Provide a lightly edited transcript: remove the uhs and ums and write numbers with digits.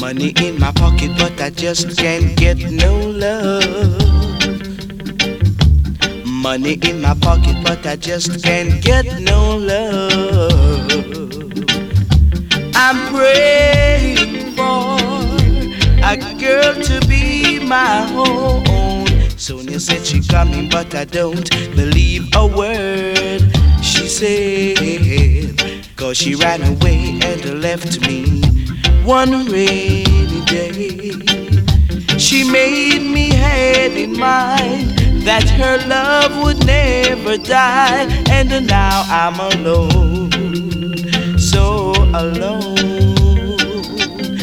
Money in my pocket, but I just can't get no love. Money in my pocket, but I just can't get no love. I'm praying for a girl to be my own. Sonia said she coming, but I don't believe a word she said, 'cause she ran away and left me one rainy day. She made me had in mind that her love would never die, and now I'm alone, so alone.